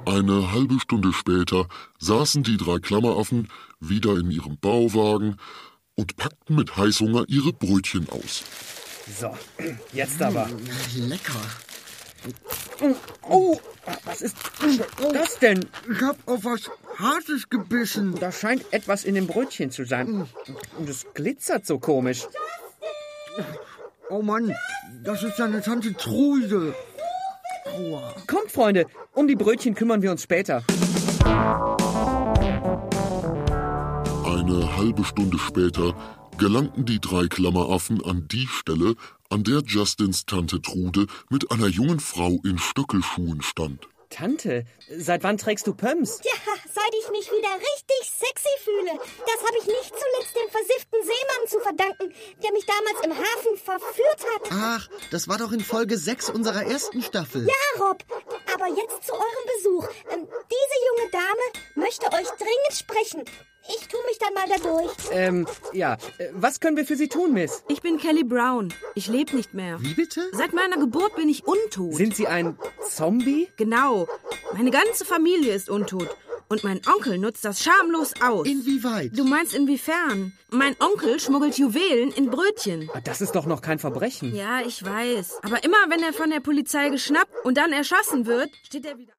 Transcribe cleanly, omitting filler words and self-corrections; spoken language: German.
Eine halbe Stunde später saßen die 3 Klammeraffen wieder in ihrem Bauwagen und packten mit Heißhunger ihre Brötchen aus. So, jetzt aber. Lecker. Oh, was ist das denn? Ich hab auf was Hartes gebissen. Da scheint etwas in dem Brötchen zu sein. Und es glitzert so komisch. Oh Mann, das ist deine Tante Trude. Aua. Kommt, Freunde, um die Brötchen kümmern wir uns später. Eine halbe Stunde später gelangten die 3 Klammeraffen an die Stelle, an der Justins Tante Trude mit einer jungen Frau in Stöckelschuhen stand. Tante, seit wann trägst du Pumps? Ja, seit ich mich wieder richtig sexy fühle. Das habe ich nicht zuletzt dem versifften Seemann zu verdanken, der mich damals im Hafen verführt hat. Ach, das war doch in Folge 6 unserer ersten Staffel. Ja, Rob, aber jetzt zu eurem Besuch. Diese junge Dame möchte euch dringend sprechen. Ich tue mich dann mal da durch. Was können wir für Sie tun, Miss? Ich bin Kelly Brown. Ich lebe nicht mehr. Wie bitte? Seit meiner Geburt bin ich untot. Sind Sie ein Zombie? Genau. Meine ganze Familie ist untot. Und mein Onkel nutzt das schamlos aus. Inwieweit? Du meinst inwiefern? Mein Onkel schmuggelt Juwelen in Brötchen. Das ist doch noch kein Verbrechen. Ja, ich weiß. Aber immer wenn er von der Polizei geschnappt und dann erschossen wird, steht er wieder...